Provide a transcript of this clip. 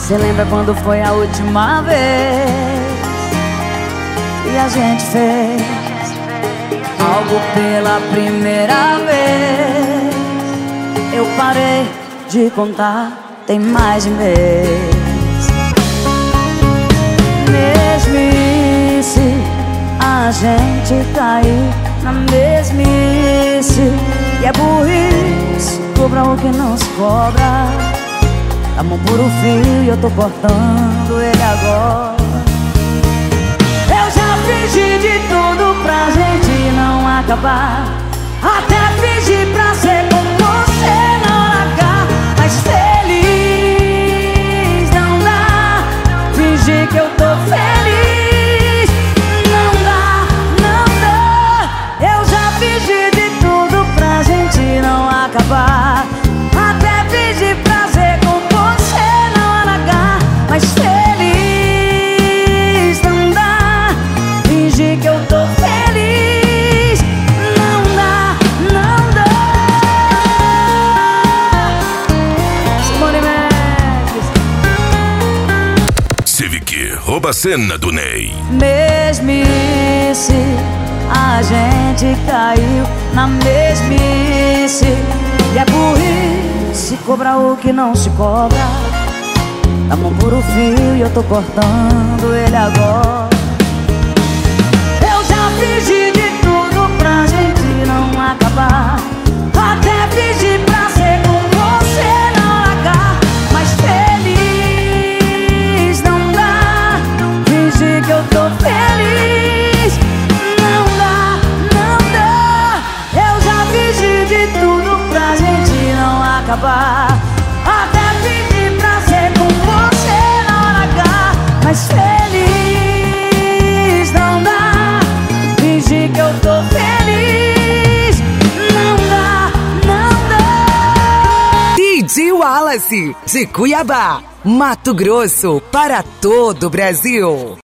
Cê lembra quando foi a última vez e a gente fez algo pela primeira vez? Eu parei de contar, tem mais de mês. Mesmice, a gente caiu na mesmice. E é burrice, cobra o que não se cobra. A mão por um fio e eu tô cortando ele agora. Eu já fingi de tudo pra gente não acabar. Até fingi pra ser com você não largar. Mas feliz não dá. Fingir que eu tô feliz não dá, não dá. Eu já fingi de tudo pra gente não acabar. Até fingi pra ser com você não largar. Mas feliz não dá. Fingir que eu tô feliz não dá, não dá. Simone Mendes. Civic, rouba a cena do Ney. Mesmice, a gente caiu na mesmice. E é burrice, cobra o que não se cobra. A mão por um fio e eu tô cortando ele agora. Eu já fingi de tudo pra gente não acabar. Até fingi pra ser com você não largar. Mas feliz não dá. Fingir que eu tô feliz não dá, não dá. Eu já fingi de tudo pra gente não acabar. Até fingi pra ser com você não largar. Mas feliz não dá. Fingir que eu tô feliz não dá, não dá. DJ Wallace, de Cuiabá, Mato Grosso, para todo o Brasil.